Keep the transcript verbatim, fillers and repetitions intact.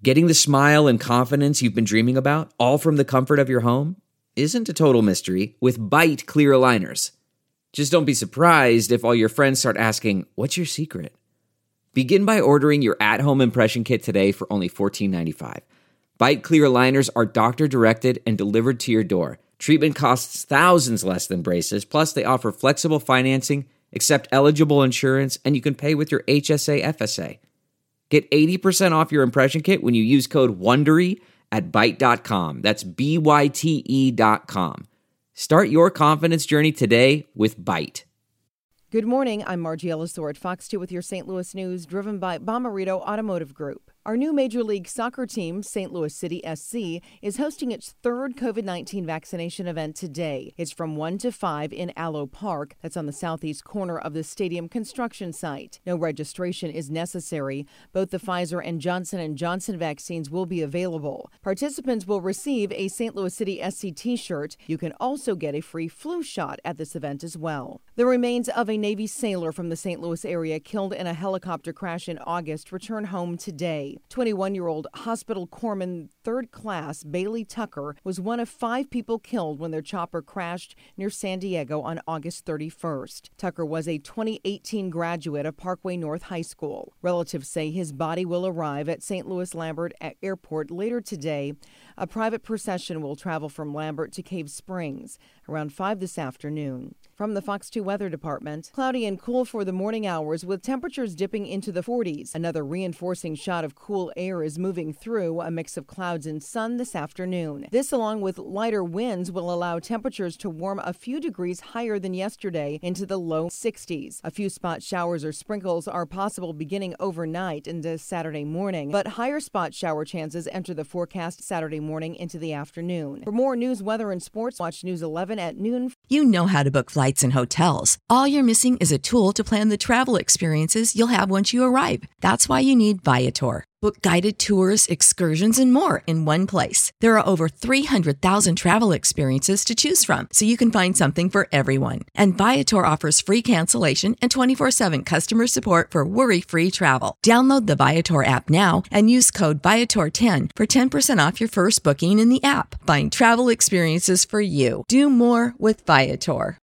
Getting the smile and confidence you've been dreaming about, all from the comfort of your home, isn't a total mystery with Byte clear aligners. Just don't be surprised if all your friends start asking, "What's your secret?" Begin by ordering your at-home impression kit today for only fourteen ninety-five. Byte clear aligners are doctor-directed and delivered to your door. Treatment costs thousands less than braces, plus they offer flexible financing, accept eligible insurance, and you can pay with your H S A F S A. Get eighty percent off your impression kit when you use code WONDERY at byte dot com. That's B Y T E dot com. Start your confidence journey today with Byte. Good morning. I'm Margie Ellisor at Fox two with your Saint Louis news, driven by Bomarito Automotive Group. Our new Major League Soccer team, Saint Louis City S C, is hosting its third COVID nineteen vaccination event today. It's from one to five in Allo Park. That's on the southeast corner of the stadium construction site. No registration is necessary. Both the Pfizer and Johnson and Johnson vaccines will be available. Participants will receive a Saint Louis City S C t-shirt. You can also get a free flu shot at this event as well. The remains of a Navy sailor from the Saint Louis area killed in a helicopter crash in August return home today. twenty-one-year-old hospital corpsman third class Bailey Tucker was one of five people killed when their chopper crashed near San Diego on August thirty-first. Tucker was a twenty eighteen graduate of Parkway North High School. Relatives say his body will arrive at Saint Louis Lambert Airport later today. A private procession will travel from Lambert to Cave Springs around five this afternoon. From the Fox two Weather Department, cloudy and cool for the morning hours with temperatures dipping into the forties. Another reinforcing shot of cool air is moving through, a mix of clouds and sun this afternoon. This, along with lighter winds, will allow temperatures to warm a few degrees higher than yesterday into the low sixties. A few spot showers or sprinkles are possible beginning overnight into Saturday morning, but higher spot shower chances enter the forecast Saturday morning into the afternoon. For more news, weather, and sports, watch News eleven at noon. You know how to book flights and hotels. All you're missing is a tool to plan the travel experiences you'll have once you arrive. That's why you need Viator. Book guided tours, excursions, and more in one place. There are over three hundred thousand travel experiences to choose from, so you can find something for everyone. And Viator offers free cancellation and twenty-four seven customer support for worry-free travel. Download the Viator app now and use code Viator ten for ten percent off your first booking in the app. Find travel experiences for you. Do more with Viator.